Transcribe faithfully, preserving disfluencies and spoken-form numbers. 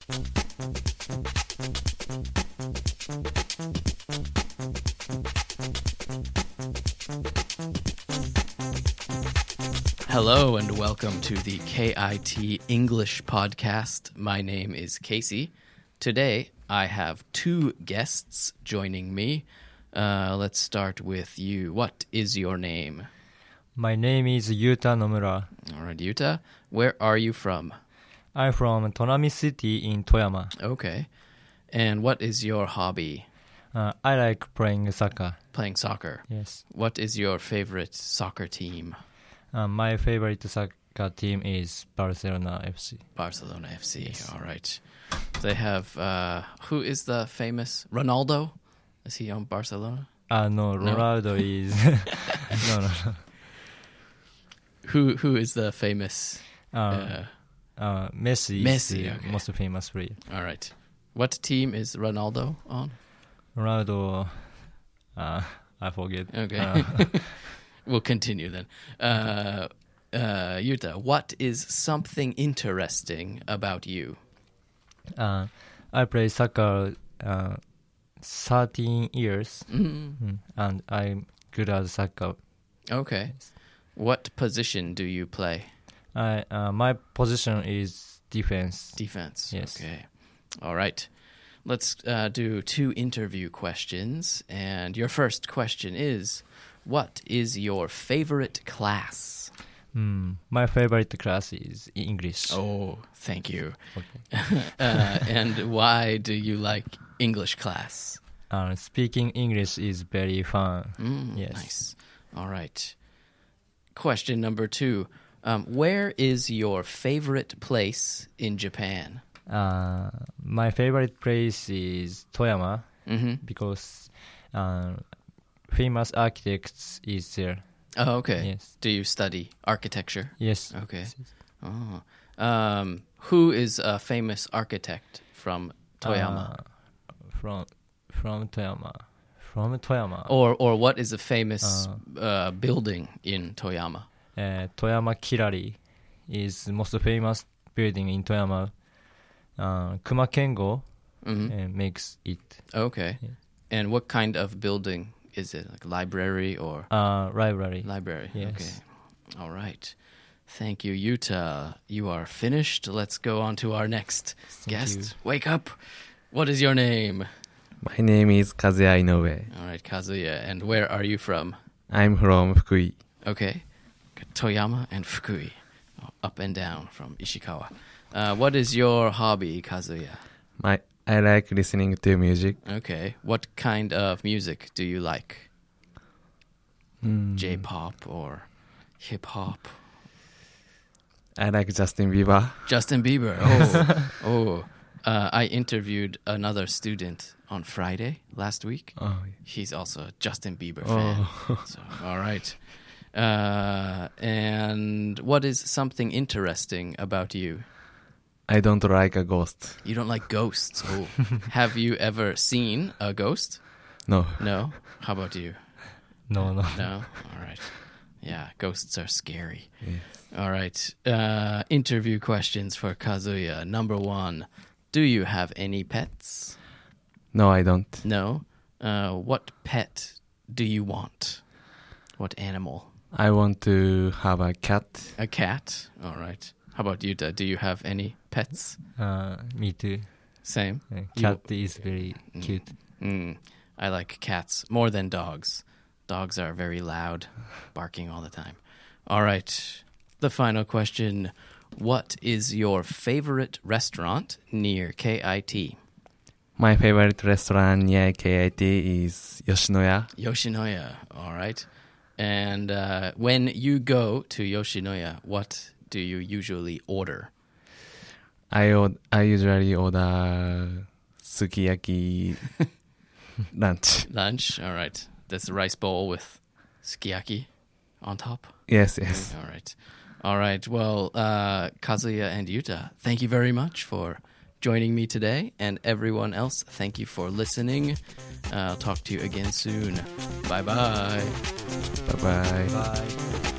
Hello and welcome to the K I T English podcast. My name is Casey. Today I have two guests joining me. Uh, let's start with you. What is your name? My name is Yuta Nomura. All right, Yuta. Where are you from? I'm from Tonami City in Toyama. Okay. And what is your hobby? Uh, I like playing soccer. Playing soccer. Yes. What is your favorite soccer team? Uh, my favorite soccer team is Barcelona F C. Barcelona F C. Yes. All right. They have, uh, who is the famous? Ronaldo? Is he on Barcelona? Uh, no, No? Ronaldo is... no, no, no. Who Who is the famous? Uh, Uh, uh, Messi, Messi, is the okay. most famous player. all right. What team is Ronaldo on? Ronaldo, uh, I forget. Okay. Uh, We'll continue then. Uh, uh, Yuta, what is something interesting about you? uh, I play soccer uh, thirteen years, Mm. mm, and I'm good at soccer. Okay. What position do you play? I, uh, my position is defense. Defense. Yes. Okay. All right. Let's uh, do two interview questions. And your first question is, what is your favorite class? Mm, my favorite class is English. Oh, thank you. Okay. uh, and why do you like English class? Uh, speaking English is very fun. Mm, Yes. Nice. All right. Question number two. Um, where is your favorite place in Japan? Uh, my favorite place is Toyama Mm-hmm. because uh, famous architects is there. Oh, okay. Yes. Do you study architecture? Yes. Okay. Oh. Um, who is a famous architect from Toyama? Uh, from from Toyama. From Toyama. or or what is a famous Uh. uh, building in Toyama? Uh, Toyama Kirari is the most famous building in Toyama. Uh, Kuma Kengo Hmm. uh, makes it. Okay. Yeah. And what kind of building is it? Like library or Uh, library. library? Yes. Okay. All right. Thank you, Yuta. You are finished. Let's go on to our next Thank guest. you. Wake up. What is your name? My name is Kazuya Inoue. All right, Kazuya. And where are you from? I'm from Fukui. Okay. Toyama and Fukui. Up and down from Ishikawa. Uh, what is your hobby, Kazuya? My I like listening to music. Okay. What kind of music do you like? Mm. J-pop or hip-hop? I like Justin Bieber. Justin Bieber. Oh. oh. Uh, I interviewed another student on Friday last week. Oh, He's also a Justin Bieber fan. oh. So, all right. Uh, and what is something interesting about you? I don't like a ghost. You don't like ghosts. Oh. Have you ever seen a ghost? No. No? How about you? No, no. No? All right. Yeah, ghosts are scary. Yes. All right. Uh, interview questions for Kazuya. Number one. Do you have any pets? No, I don't. No? Uh, what pet do you want? What animal? I want to have a cat. A cat? All right. How about Yuta? Do you have any pets? Uh, me too. Same? Uh, cat is very Mm. cute. Mm, I like cats more than dogs. Dogs are very loud, barking all the time. All right. The final question. What is your favorite restaurant near K I T? My favorite restaurant near K I T is Yoshinoya. Yoshinoya. All right. And uh, when you go to Yoshinoya, what do you usually order? I od- I usually order sukiyaki lunch. Lunch. All right. That's a rice bowl with sukiyaki on top. Yes, yes. All right. All right. Well, uh, Kazuya and Yuta, thank you very much for joining me today. And everyone else, thank you for listening. Uh, I'll talk to you again soon. Bye-bye. Bye-bye. Bye.